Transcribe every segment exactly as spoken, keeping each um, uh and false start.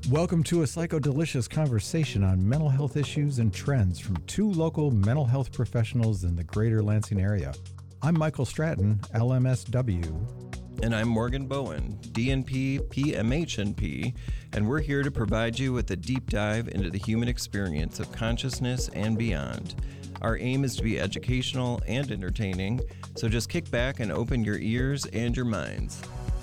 Welcome to a Psycho-Delicious conversation on mental health issues and trends from two local mental health professionals in the greater Lansing area. I'm Michael Stratton, L M S W. And I'm Morgan Bowen, D N P, P M H N P, and we're here to provide you with a deep dive into the human experience of consciousness and beyond. Our aim is to be educational and entertaining, so just kick back and open your ears and your minds.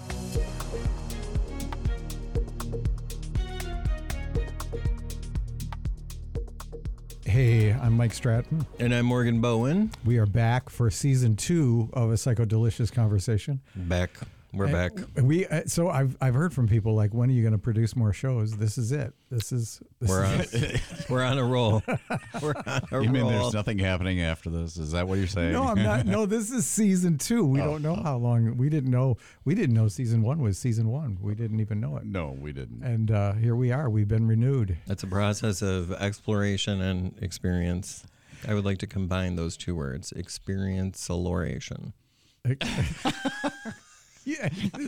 Hey, I'm Mike Stratton. And I'm Morgan Bowen. We are back for season two of a Psycho-Delicious conversation. Back. We're And back. We uh, so I've I've heard from people like, when are you going to produce more shows? This is it. This is this We're on. is We're on a roll. We're on a You mean roll. there's nothing happening after this? Is that what you're saying? No, I'm not. No, this is season two. We Oh, don't know oh. how long. We didn't know. We didn't know season one was season one. We didn't even know it. No, we didn't. And uh, here we are. We've been renewed. That's a process of exploration and experience. I would like to combine those two words, experience-aloration. Yeah.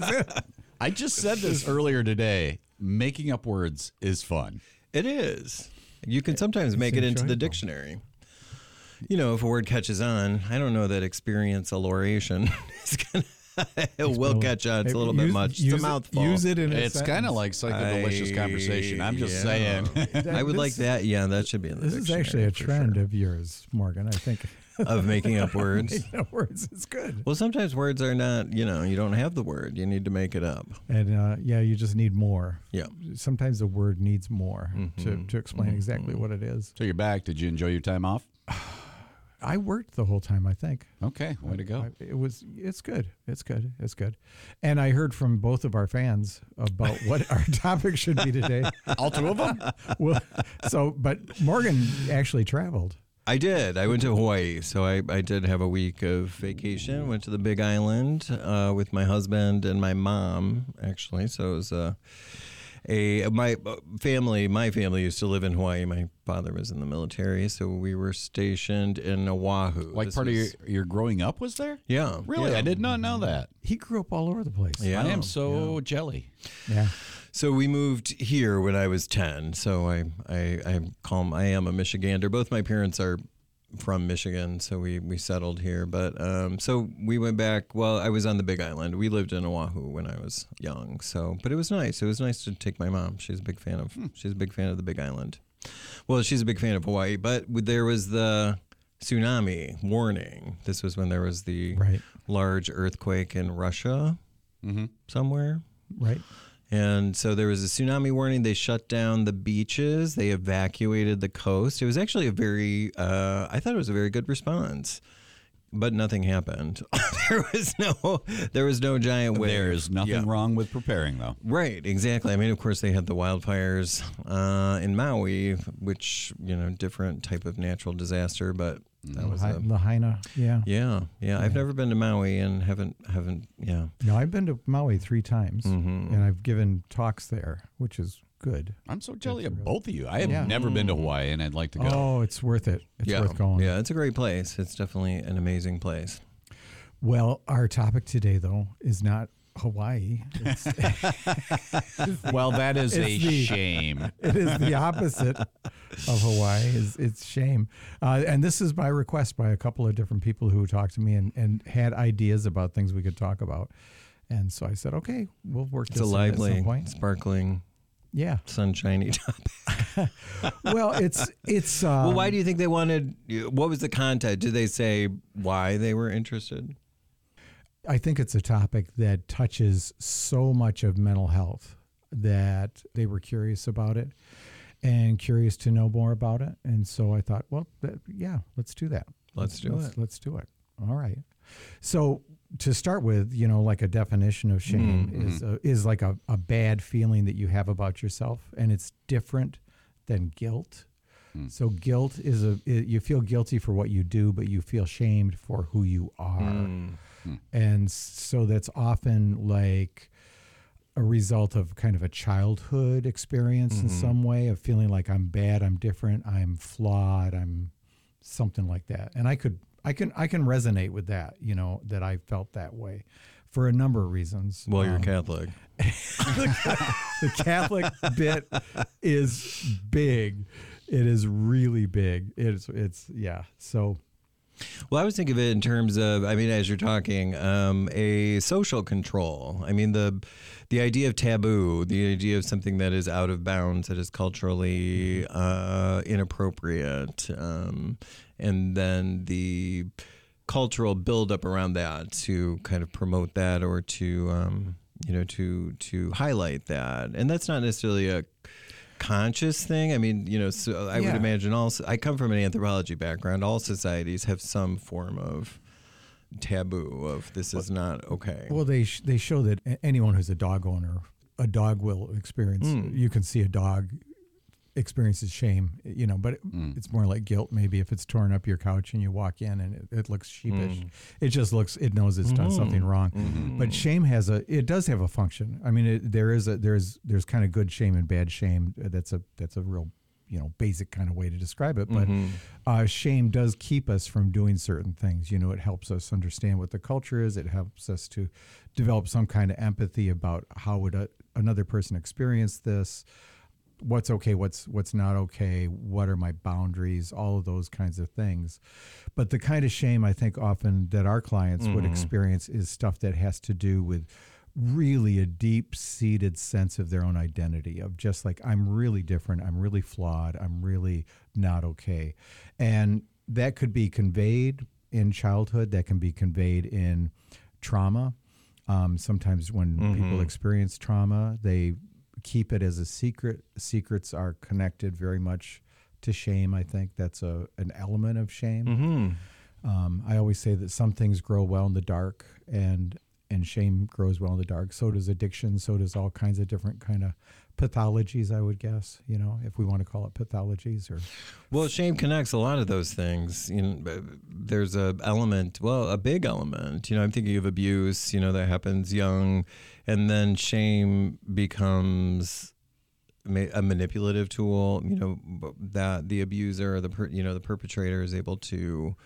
I just said this earlier today. Making up words is fun. It is. You can sometimes make it into the enjoyable. dictionary. You know, if a word catches on, I don't know that experience-aloration is going to, it will catch on. It's a little bit Use- much. Use it's a it- mouthful. Use it in a It's kind of sentence. like psycho-delicious I- conversation. I'm just yeah. saying. I would This- like that. Yeah, that should be in the This is dictionary. actually a for trend sure. of yours, Morgan. I think. Of making up words. Making up words is good. Well, sometimes words are not, you know, you don't have the word. You need to make it up. And uh, yeah, you just need more. Yeah. Sometimes the word needs more to, Mhm. to explain Mhm. exactly what it is. So you're back. Did you enjoy your time off? I worked the whole time, I think. Okay, way to go. I- It was. It's good. It's good. It's good. And I heard from both of our fans about what our topic should be today. All two of them? Well, so, but Morgan actually traveled. I did. I went to Hawaii, so I, I did have a week of vacation. Went to the Big Island uh, with my husband and my mom, actually. So it was uh, a my family. My family used to live in Hawaii. My father was in the military, so we were stationed in Oahu. Like This part was- of your, your growing up was there? yeah, Really? yeah. I did not know that. He grew up all over the place. Yeah. I am so jelly. Yeah. So we moved here when I was ten. So I I I call I am a Michigander. Both my parents are from Michigan, so we, we settled here. But um, so we went back. Well, I was on the Big Island. We lived in Oahu when I was young. So, but it was nice. It was nice to take my mom. She's a big fan of. She's a big fan of the Big Island. Well, she's a big fan of Hawaii. But there was the tsunami warning. This was when there was the Right. large earthquake in Russia Mm-hmm. somewhere. Right. And so there was a tsunami warning. They shut down the beaches. They evacuated the coast. It was actually a very, uh, I thought it was a very good response, but nothing happened. there was no, there was no giant wave. There's nothing Yeah. wrong with preparing, though. Right, exactly. I mean, of course, they had the wildfires uh, in Maui, which, you know, different type of natural disaster, but that was a, Lahaina. Yeah. yeah, yeah. I've never been to Maui and haven't, haven't, yeah. No, I've been to Maui three times, Mhm. and I've given talks there, which is good. I'm so jelly That's of really- both of you. I have Yeah. never been to Hawaii, and I'd like to go. Oh, it's worth it. It's yeah. worth going. Yeah, it's a great place. It's definitely an amazing place. Well, our topic today, though, is not Hawaii. It's, Well, that is It's a the- shame. it is the opposite of Hawaii. Is it's shame, uh, and this is by request by a couple of different people who talked to me and, and had ideas about things we could talk about. And so I said, okay, we'll work It's this a in at some lively, point. sparkling, Yeah. sunshiny topic. Well, it's it's. Um, well, why do you think they wanted? What was the content? Did they say why they were interested? I think it's a topic that touches so much of mental health that they were curious about it and curious to know more about it. And so I thought, well, that, yeah, let's do that. Let's do let's, it. Let's do it. All right. So to start with, you know, like a definition of shame Mm-hmm. is a, is like a, a bad feeling that you have about yourself, and it's different than guilt. So guilt is a it, you feel guilty for what you do, but you feel shamed for who you are. Mm. And so that's often like a result of kind of a childhood experience in some way of feeling like I'm bad, I'm different, I'm flawed, I'm something like that. And I could I can I can resonate with that, you know, that I felt that way for a number of reasons. Well, you're Um, Catholic. the Catholic bit is big. It is really big. It's it's yeah. So Well, I was thinking of it in terms of, I mean, as you're talking, um, a social control. I mean, the the idea of taboo, the idea of something that is out of bounds, that is culturally uh, inappropriate, um, and then the cultural buildup around that to kind of promote that or to, um, you know, to to highlight that, and that's not necessarily a conscious thing. I mean, you know, so I Yeah. would imagine also, I come from an anthropology background. All societies have some form of taboo of this is not okay. well, they sh- they show that a- anyone who's a dog owner, a dog will experience. Mm. You can see a dog experiences shame, you know, but it, Mm. it's more like guilt. Maybe if it's torn up your couch and you walk in and it, it looks sheepish, Mm. it just looks. It knows it's done Mhm. something wrong. Mhm. But shame has a. It does have a function. I mean, it, there is a there's there's kind of good shame and bad shame. That's a that's a real you know basic kind of way to describe it. But Mhm. uh, shame does keep us from doing certain things. You know, it helps us understand what the culture is. It helps us to develop some kind of empathy about how would a, another person experience this. What's okay, what's what's not okay, what are my boundaries, all of those kinds of things. But the kind of shame I think often that our clients would Mhm. experience is stuff that has to do with really a deep-seated sense of their own identity, of just like, I'm really different, I'm really flawed, I'm really not okay. And that could be conveyed in childhood, that can be conveyed in trauma. Um, sometimes when people Mhm. experience trauma, they keep it as a secret. Secrets are connected very much to shame. I think that's a an element of shame. Mhm. Um, I always say that some things grow well in the dark, and and shame grows well in the dark. So does addiction. So does all kinds of different kind of pathologies, I would guess. You know, if we want to call it pathologies, or Well, shame connects a lot of those things. You know, there's a element, well, a big element. You know, I'm thinking of abuse. You know, that happens young, and then shame becomes ma- a manipulative tool. You know, b- that the abuser, or the per, you know the perpetrator is able to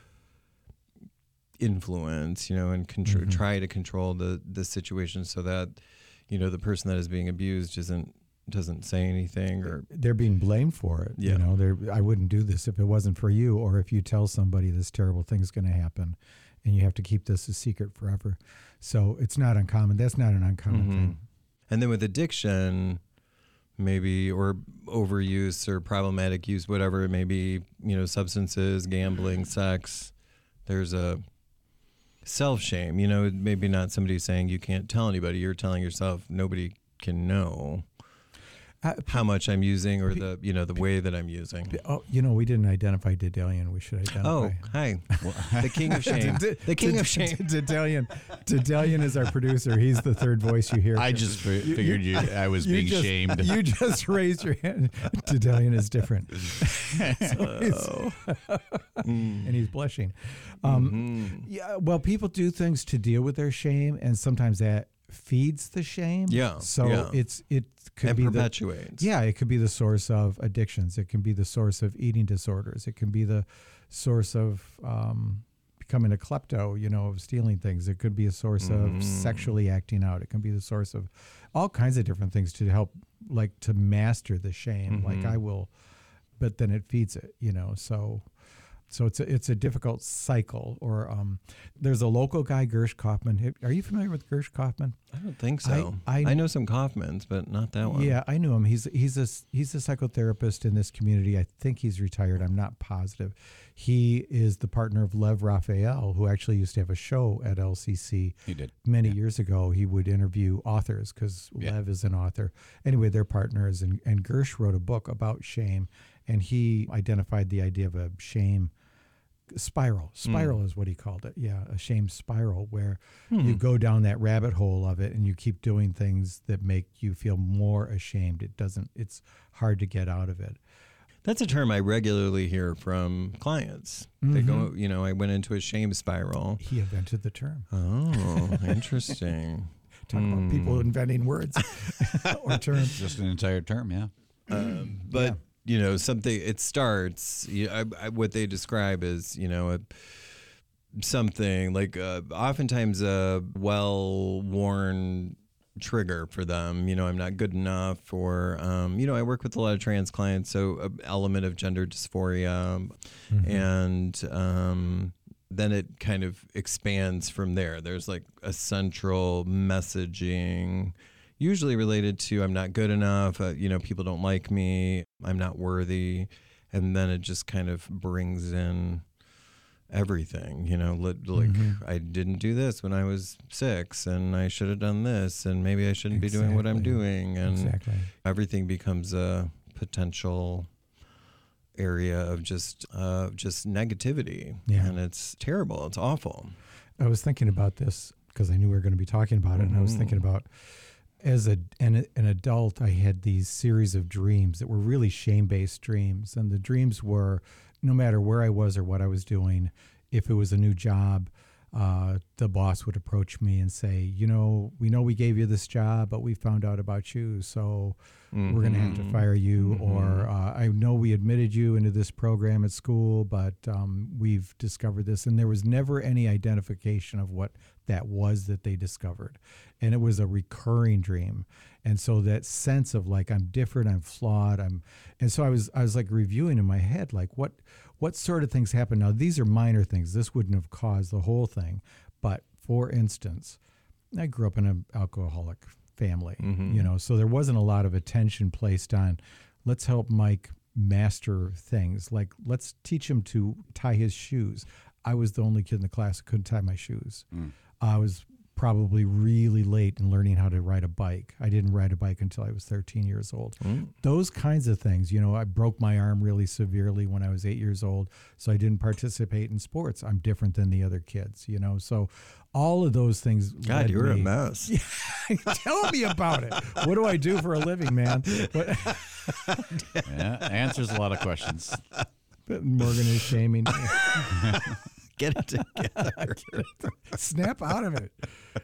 influence. You know, and contr- Mhm. try to control the the situation so that you know the person that is being abused isn't. doesn't say anything or they're being blamed for it. Yeah. You know, they're, I wouldn't do this if it wasn't for you, or if you tell somebody this terrible thing's going to happen and you have to keep this a secret forever. So it's not uncommon. That's not an uncommon Mhm. thing. And then with addiction, maybe, or overuse or problematic use, whatever it may be, you know, substances, gambling, sex, there's a self-shame. You know, maybe not somebody saying you can't tell anybody. You're telling yourself nobody can know Uh, how much I'm using or the, you know, the way that I'm using. Oh, you know, we didn't identify Dedalian. We should identify. Oh, hi. The king of shame. The king of shame. Dedalian. Dedalian is our producer. He's the third voice you hear. I just fi- figured you, I was You being just- shamed. You just raised your hand. Dedalian is different. Oh. And he's blushing. Um, Mhm. Yeah, well, people do things to deal with their shame, and sometimes that feeds the shame. Yeah, So yeah. it's it could And be the perpetuates. yeah, it could be the source of addictions. It can be the source of eating disorders. It can be the source of um, becoming a klepto, you know, of stealing things. It could be a source Mhm. of sexually acting out. It can be the source of all kinds of different things to help, like, to master the shame. Like, Mhm. I will, but then it feeds it, you know. So, so it's a it's a difficult cycle. Or um, there's a local guy, Gersh Kaufman. Are you familiar with Gersh Kaufman? I don't think so. I- I, I- know some Kaufmans, but not that one. Yeah, I knew him. He's he's a he's a psychotherapist in this community. I think he's retired. I'm not positive. He is the partner of Lev Raphael, who actually used to have a show at L C C He did. many years ago. He would interview authors because Yeah. Lev is an author. Anyway, they're partners, and, and Gersh wrote a book about shame, and he identified the idea of a shame spiral. Spiral is what he called it. Yeah, a shame spiral, where you go down that rabbit hole of it and you keep doing things that make you feel more ashamed. It doesn't, it's hard to get out of it. That's a term I regularly hear from clients. They go, you know, I went into a shame spiral. He invented the term. Oh, interesting. Talk about people inventing words or terms. Just an entire term, yeah. Um, but you know, something. It starts. You, I, I, what they describe is, you know, a, something like uh, oftentimes a well-worn trigger for them. You know, I'm not good enough, or um, you know, I work with a lot of trans clients, so an element of gender dysphoria, mm-hmm. and um, then it kind of expands from there. There's like a central messaging, usually related to I'm not good enough. Uh, you know, people don't like me. I'm not worthy, and then it just kind of brings in everything, you know, like mm-hmm. I didn't do this when I was six, and I should have done this, and maybe I shouldn't exactly. be doing what I'm doing, and exactly. everything becomes a potential area of just uh, just negativity, yeah. and it's terrible. It's awful. I was thinking about this because I knew we were going to be talking about it, mm-hmm. and I was thinking about as a an, an adult, I had these series of dreams that were really shame-based dreams, and the dreams were, no matter where I was or what I was doing, if it was a new job, uh, the boss would approach me and say, you know, we know we gave you this job, but we found out about you, so mm-hmm. we're going to have to fire you. Mm-hmm. Or uh, I know we admitted you into this program at school, but um, we've discovered this. And there was never any identification of what that was that they discovered. And it was a recurring dream. And so that sense of like, I'm different, I'm flawed, I'm, and so I was, I was like reviewing in my head, like what, what sort of things happen. Now, these are minor things. This wouldn't have caused the whole thing. But for instance, I grew up in an alcoholic family, mm-hmm. you know, so there wasn't a lot of attention placed on, let's help Mike master things. Like, let's teach him to tie his shoes. I was the only kid in the class that couldn't tie my shoes. Mm. I was probably really late in learning how to ride a bike. I didn't ride a bike until I was thirteen years old. Mm. Those kinds of things, you know, I broke my arm really severely when I was eight years old, so I didn't participate in sports. I'm different than the other kids, you know, so all of those things. God, you were me, a mess. Tell me about it. What do I do for a living, man? But, yeah, answers a lot of questions. Morgan is shaming me. Get it together. Snap out of it.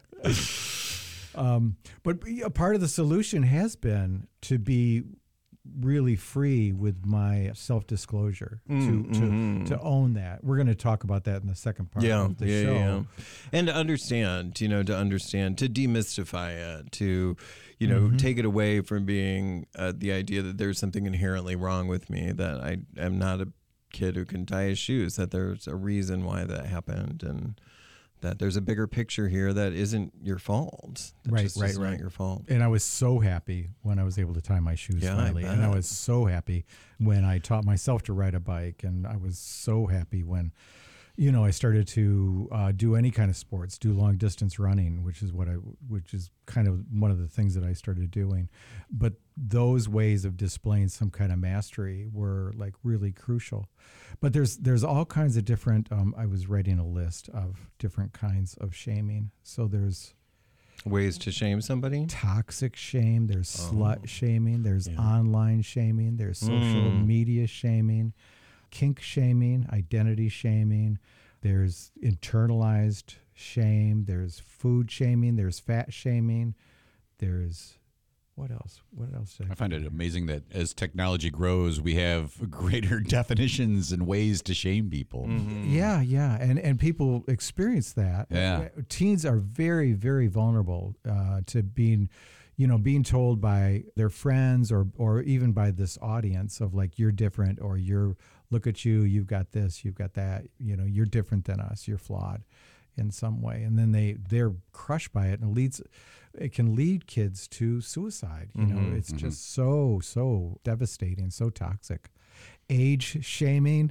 Um, but a part of the solution has been to be really free with my self-disclosure, mm, to, mm-hmm. to to own that. We're going to talk about that in the second part yeah, of the yeah, show. Yeah. And to understand, you know, to understand, to demystify it, to, you know, mm-hmm. take it away from being uh, the idea that there's something inherently wrong with me, that I am not a kid who can tie his shoes, that there's a reason why that happened, and that there's a bigger picture here that isn't your fault. That right, just right, is right. not your fault. And I was so happy when I was able to tie my shoes yeah, finally. I and I was so happy when I taught myself to ride a bike. And I was so happy when, you know, I started to uh, do any kind of sports, do long distance running, which is what I, which is kind of one of the things that I started doing. But those ways of displaying some kind of mastery were like really crucial. But there's there's all kinds of different. Um, I was writing a list of different kinds of shaming. So there's ways to shame somebody. Toxic shame. There's oh. slut shaming. There's yeah. online shaming. There's social mm. media shaming. Kink shaming, identity shaming, there's internalized shame, there's food shaming, there's fat shaming, there's, what else? What else? I find it amazing that as technology grows, we have greater definitions and ways to shame people. Mm-hmm. Yeah, yeah, and and people experience that. Yeah. Teens are very, very vulnerable uh, to being, you know, being told by their friends or or even by this audience of like, you're different, or you're, look at you, you've got this, you've got that, you know, you're different than us, you're flawed in some way. And then they, they're crushed by it, and it leads, it can lead kids to suicide. You mm-hmm, know, it's mm-hmm. just so, so devastating, so toxic. Age shaming.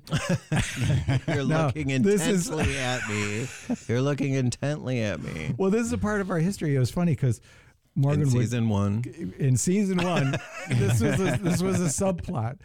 You're no, looking intently is, at me. You're looking intently at me. Well, this is a part of our history. It was funny because Morgan in season would, one. In season one, this was a, this was a subplot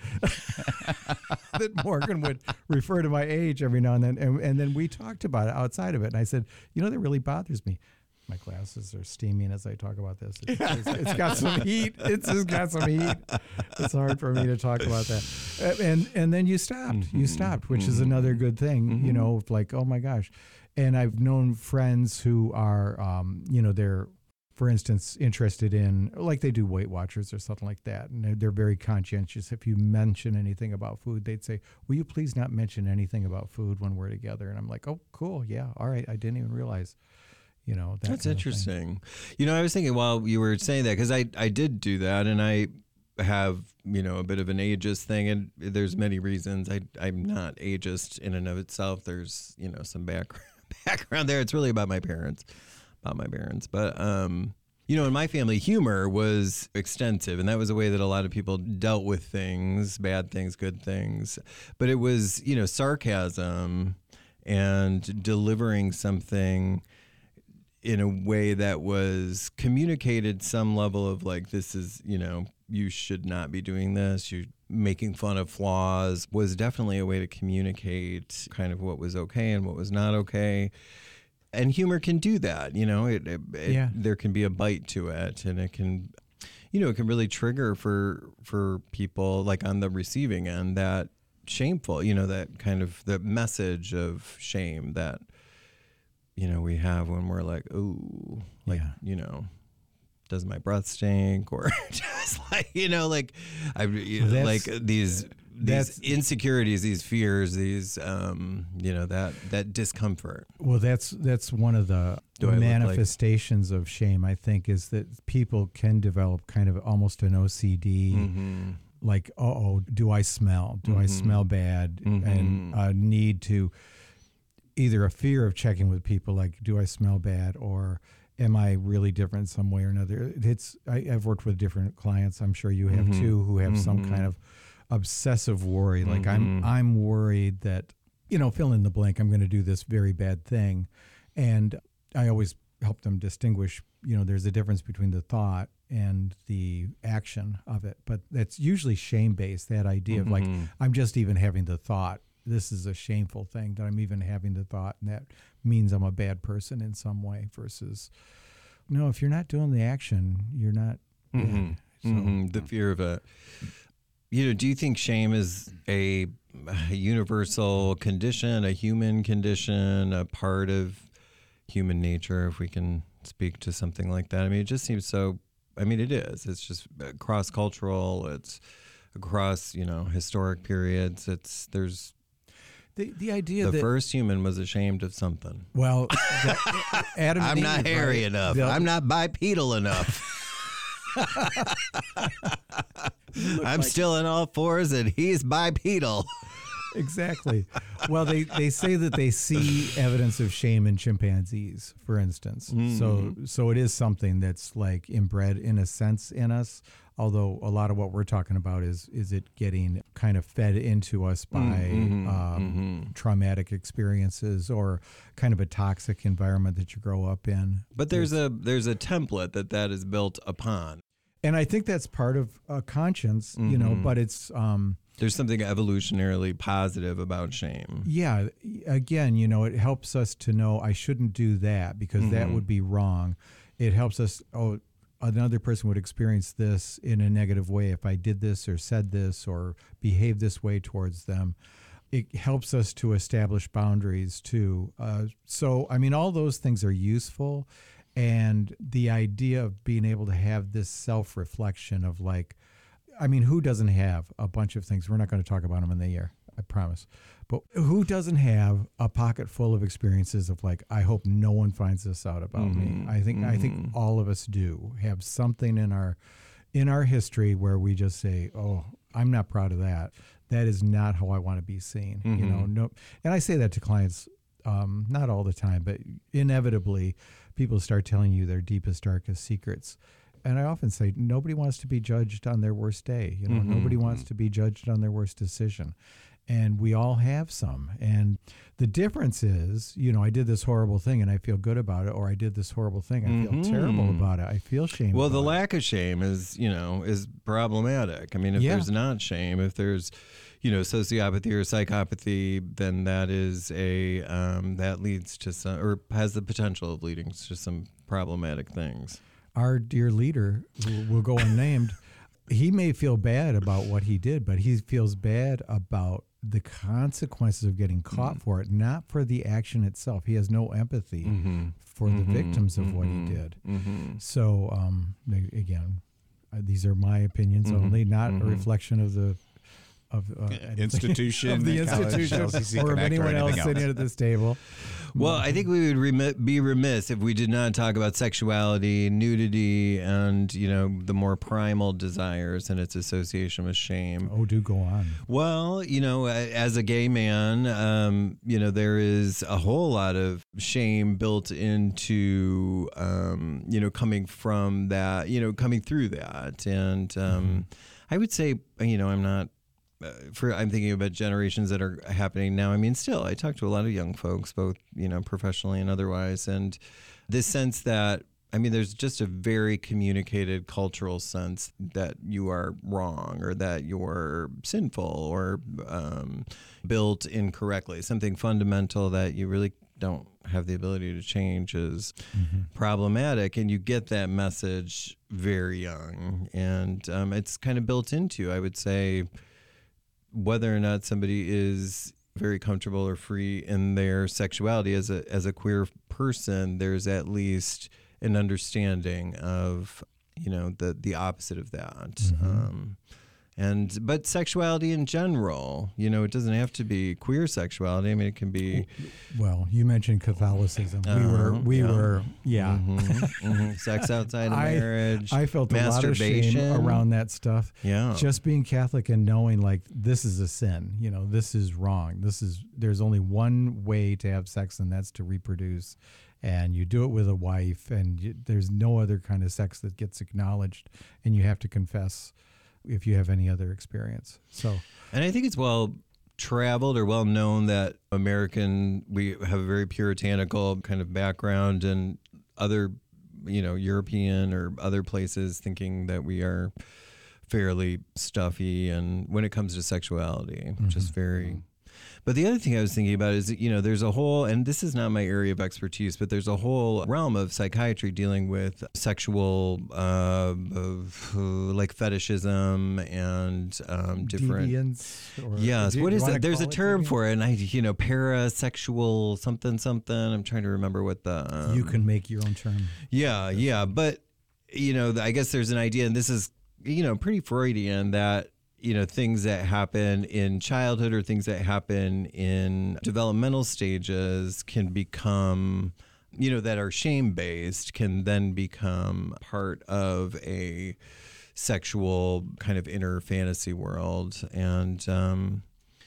that Morgan would refer to my age every now and then, and, and then we talked about it outside of it. And I said, you know, that really bothers me. My glasses are steaming as I talk about this. It's, it's, it's got some heat. It's just got some heat. It's hard for me to talk about that. And and then you stopped. Mm-hmm. You stopped, which mm-hmm. is another good thing. Mm-hmm. You know, like, oh my gosh. And I've known friends who are, um, you know, they're for instance, interested in, like they do Weight Watchers or something like that, and they're, they're very conscientious. If you mention anything about food, they'd say, will you please not mention anything about food when we're together? And I'm like, oh, cool. Yeah. All right. I didn't even realize, you know, that That's kind of interesting. You know, I was thinking while you were saying that, because I, I did do that, and I have, you know, a bit of an ageist thing, and there's many reasons. I, I'm not ageist in and of itself. There's, you know, some background, background there. It's really about my parents. About my parents. But, um, you know, in my family, humor was extensive, and that was a way that a lot of people dealt with things, bad things, good things. But it was, you know, sarcasm and delivering something in a way that was communicated some level of like, this is, you know, you should not be doing this. You're making fun of flaws was definitely a way to communicate kind of what was okay and what was not okay. And humor can do that, you know, it, it, Yeah. there can be a bite to it, and it can, you know, it can really trigger for, for people like on the receiving end that shameful, you know, that kind of the message of shame that, you know, we have when we're like, ooh, like, Yeah. you know, does my breath stink, or just like, you know, like I, you Well, know, that's- like these, that's- these insecurities, these fears, these, um, you know, that, that discomfort. Well, that's that's one of the Do I look like- manifestations of shame, I think, is that people can develop kind of almost an O C D, Mm-hmm. like, uh-oh, do I smell? Do I smell bad? And a need to, either a fear of checking with people, like, do I smell bad? Or am I really different some way or another? It's I, I've worked with different clients, I'm sure you have Mm-hmm. too, who have some kind of obsessive worry. Like Mm-hmm. I'm I'm worried that, you know, fill in the blank, I'm going to do this very bad thing. And I always help them distinguish, you know, there's a difference between the thought and the action of it. But that's usually shame-based, that idea of like, Mm-hmm. I'm just even having the thought. This is a shameful thing that I'm even having the thought, and that means I'm a bad person in some way, versus, no, if you're not doing the action, you're not bad. Mm-hmm. So, Mm-hmm. The fear of it. You know, do you think shame is a, a universal condition, a human condition, a part of human nature, if we can speak to something like that? I mean, it just seems so, I mean, it is. It's just cross-cultural. It's across, you know, historic periods. It's, there's, the, the idea the that, first human was ashamed of something. well, the, Adam and I'm not Eve, hairy right? enough. The- I'm not bipedal enough. I'm still in all fours and he's bipedal. Exactly. Well, they, they say that they see evidence of shame in chimpanzees, for instance. So so it is something that's like inbred in a sense in us. Although a lot of what we're talking about is is it getting kind of fed into us by um, traumatic experiences, or kind of a toxic environment that you grow up in. But there's a there's a template that that is built upon. And I think that's part of uh, conscience, you know, but it's, um, There's something evolutionarily positive about shame. yeah, again, you know, it helps us to know I shouldn't do that because that would be wrong. It helps us, oh, another person would experience this in a negative way if I did this or said this or behaved this way towards them. It helps us to establish boundaries too. Uh, so, I mean, all those things are useful. And the idea of being able to have this self-reflection of like, I mean, who doesn't have a bunch of things? We're not going to talk about them in the year, I promise. But who doesn't have a pocket full of experiences of like, I hope no one finds this out about me. I think I think all of us do have something in our in our history where we just say, oh, I'm not proud of that. That is not how I want to be seen. You know, no. And I say that to clients, um, not all the time, but inevitably, people start telling you their deepest, darkest secrets. And I often say, nobody wants to be judged on their worst day. You know, Mm-hmm. nobody wants to be judged on their worst decision. And we all have some. And the difference is, you know, I did this horrible thing and I feel good about it, or I did this horrible thing, I feel Mm-hmm. terrible about it. I feel shame. Well, the about it. lack of shame is, you know, is problematic. I mean, if Yeah. there's not shame, if there's, you know, sociopathy or psychopathy, then that is a um, that leads to some, or has the potential of leading to some problematic things. Our dear leader, who will go unnamed, he may feel bad about what he did, but he feels bad about the consequences of getting caught mm-hmm. for it, not for the action itself. He has no empathy mm-hmm. for mm-hmm. the victims of mm-hmm. what he did. Mm-hmm. So, um, again, uh, these are my opinions mm-hmm. only, not mm-hmm. a reflection of the of uh, institution, of the institution, or of anyone else sitting else. At this table. Well, I think we would remi- be remiss if we did not talk about sexuality, nudity, and, you know, the more primal desires and its association with shame. Oh, do go on. Well, you know, as a gay man, um, you know, there is a whole lot of shame built into, um, you know, coming from that, you know, coming through that. And um, mm-hmm. I would say, you know, I'm not, Uh, for I'm thinking about generations that are happening now. I mean, still, I talk to a lot of young folks, both, you know, professionally and otherwise. And this sense that, I mean, there's just a very communicated cultural sense that you are wrong or that you're sinful or um, built incorrectly. Something fundamental that you really don't have the ability to change is mm-hmm. problematic. And you get that message very young. And um, it's kind of built into, I would say, whether or not somebody is very comfortable or free in their sexuality as a as a queer person, there's at least an understanding of, you know, the the opposite of that. Mm-hmm. Um, and but sexuality in general, you know, it doesn't have to be queer sexuality. I mean, it can be. Well, you mentioned Catholicism. We uh, were we yeah. were yeah. Mm-hmm, mm-hmm. Sex outside of I, marriage. I felt a lot of shame around that stuff. Yeah. Just being Catholic and knowing like this is a sin. You know, this is wrong. This is there's only one way to have sex, and that's to reproduce. And you do it with a wife, and you, there's no other kind of sex that gets acknowledged, and you have to confess if you have any other experience. So, and I think it's well traveled or well known that American, we have a very puritanical kind of background, and other, you know, European or other places thinking that we are fairly stuffy, and when it comes to sexuality, mm-hmm. just very. But the other thing I was thinking about is that, you know, there's a whole, and this is not my area of expertise, but there's a whole realm of psychiatry dealing with sexual, uh, of, uh, like fetishism and um, different. Deviance? Or, yes. do, what is that? There's a it term deviance? for it, and I, you know, parasexual something something. I'm trying to remember what the. Um, you can make your own term. Yeah, yeah, but you know, I guess there's an idea, and this is, you know, pretty Freudian, that, you know, things that happen in childhood or things that happen in developmental stages can become, you know, that are shame-based, can then become part of a sexual kind of inner fantasy world. And um,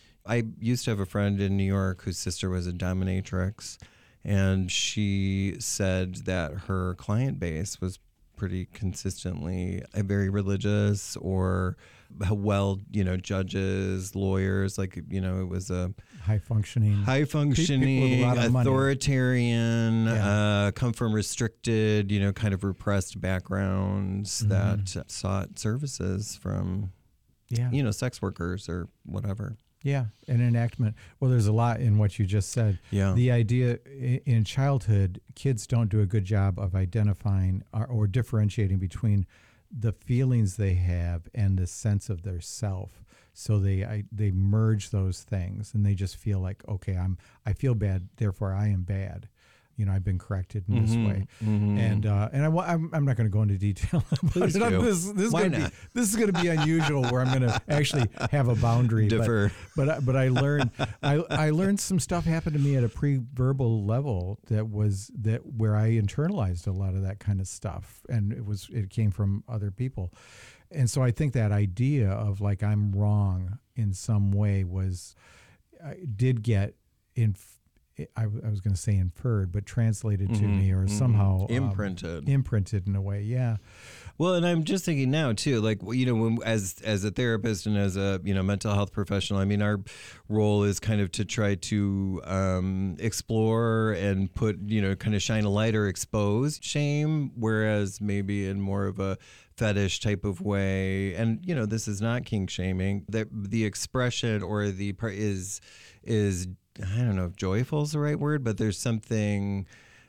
I used to have a friend in New York whose sister was a dominatrix, and she said that her client base was pretty consistently uh, very religious, or well, you know, judges, lawyers, like, you know, it was a high functioning, high functioning, authoritarian, yeah. uh, come from restricted, you know, kind of repressed backgrounds mm-hmm. that sought services from, yeah. you know, sex workers or whatever. Yeah, an enactment. Well, there's a lot in what you just said. Yeah. The idea in childhood, kids don't do a good job of identifying or, or differentiating between the feelings they have and the sense of their self. So they I, they merge those things, and they just feel like, okay, I'm I feel bad, therefore I am bad. You know, I've been corrected in this mm-hmm, way, mm-hmm. and uh, and I, I'm I'm not going to go into detail. Please do. This, this is Why gonna not? Be, this is going to be unusual, where I'm going to actually have a boundary. Defer. But but I, but I learned I, I learned some stuff happened to me at a pre-verbal level that was that where I internalized a lot of that kind of stuff, and it was it came from other people, and so I think that idea of like I'm wrong in some way was I did get in. I, I was going to say inferred, but translated to mm-hmm, me or mm-hmm. somehow imprinted, um, imprinted in a way. Yeah. Well, and I'm just thinking now too, like, you know, when, as as a therapist and as a, you know, mental health professional, I mean, our role is kind of to try to um, explore and put, you know, kind of shine a light or expose shame, whereas maybe in more of a fetish type of way, and, you know, this is not kink shaming, the the expression or the part is is I don't know if joyful is the right word, but there's something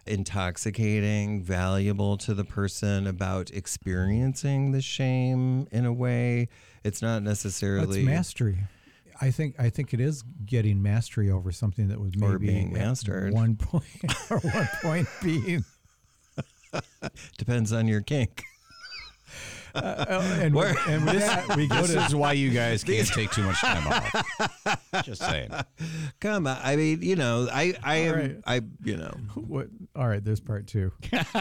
intoxicating, valuable to the person about experiencing the shame in a way. It's not necessarily... It's mastery. I think I think it is getting mastery over something that was maybe Or being at mastered. one point or one point being. Depends on your kink. Uh, and, Where- and with that, we go This to is why you guys can't take too much time off. Just saying. Come on. I mean, you know, I, I am, right. I, you know. what? All right, there's part two.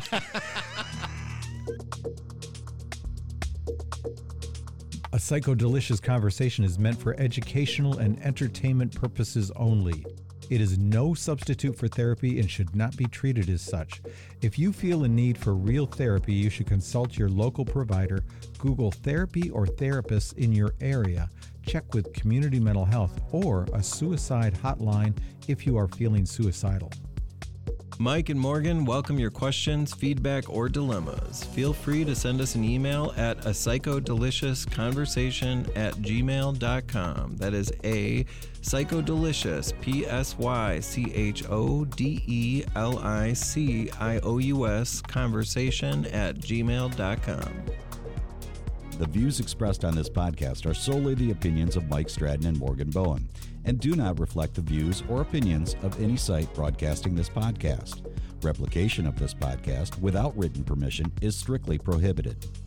A Psycho-Delicious Conversation is meant for educational and entertainment purposes only. It is no substitute for therapy and should not be treated as such. If you feel a need for real therapy, you should consult your local provider, Google therapy or therapists in your area, check with Community Mental Health or a suicide hotline if you are feeling suicidal. Mike and Morgan welcome your questions, feedback, or dilemmas. Feel free to send us an email at a psychodelicious conversation at gmail dot com. That is a psychodelicious, P S Y C H O D E L I C I O U S, conversation at gmail dot com. The views expressed on this podcast are solely the opinions of Mike Stratton and Morgan Bowen and do not reflect the views or opinions of any site broadcasting this podcast. Replication of this podcast without written permission is strictly prohibited.